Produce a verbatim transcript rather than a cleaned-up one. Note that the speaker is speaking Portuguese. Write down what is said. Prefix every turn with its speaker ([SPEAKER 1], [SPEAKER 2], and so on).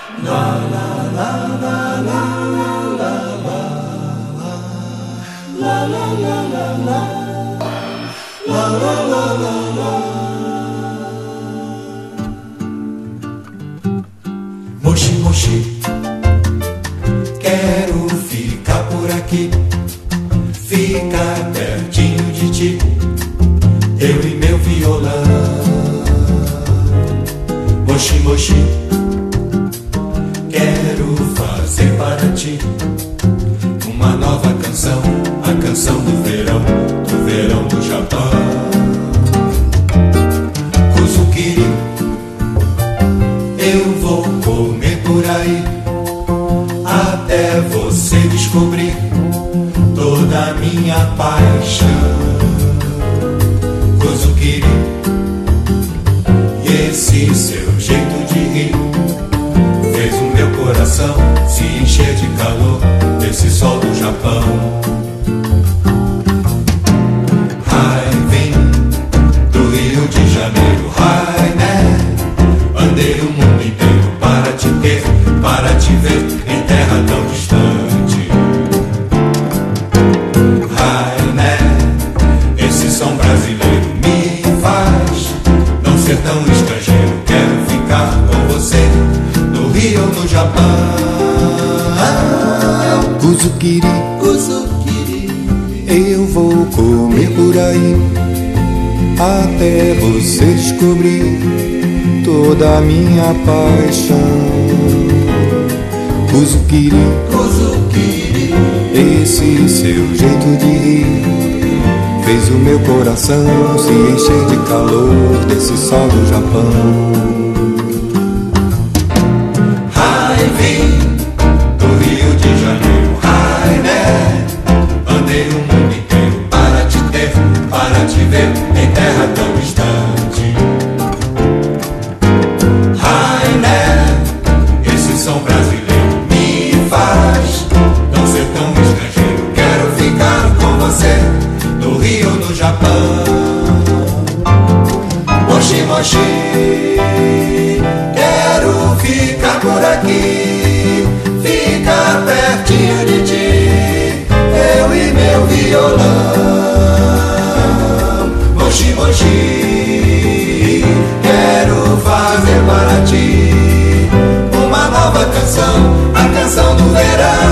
[SPEAKER 1] Moshi, moshi, quero ficar por aqui, ficar pertinho de ti, eu e meu violão. Moshi, moshi, quero fazer para ti uma nova canção, a canção do verão, do verão do Japão. Kuzukiri, eu vou comer por aí, até você descobrir toda a minha paixão. Kuzukiri, e esse seu jeito de rir fez o meu coração se encher de calor desse sol do Japão. Ai, vim do Rio de Janeiro, ai, né? Andei o mundo inteiro para te ter, para te ver em terra tão distante. Ai, né? Esse som brasileiro me faz não ser tão estrangeiro. Quero ficar com você no Rio ou no Japão.
[SPEAKER 2] Kuzukiri,
[SPEAKER 1] Kuzukiri,
[SPEAKER 2] eu vou comer por aí, até você descobrir toda a minha paixão. Kuzukiri,
[SPEAKER 1] Kuzukiri,
[SPEAKER 2] esse seu jeito de rir fez o meu coração se encher de calor desse sol do Japão.
[SPEAKER 1] ai, vim do Rio de Janeiro, ai, né? Andei o mundo inteiro para te ter, para te ver em terra tão distante. Ai, né? Esse som brasileiro me faz não ser tão estrangeiro. Quero ficar com você no Rio ou no Japão. Moshi, moshi, quero ficar por aqui, ficar pertinho de ti, eu e meu violão. Moshi, moshi, quero fazer para ti uma nova canção, a canção do verão.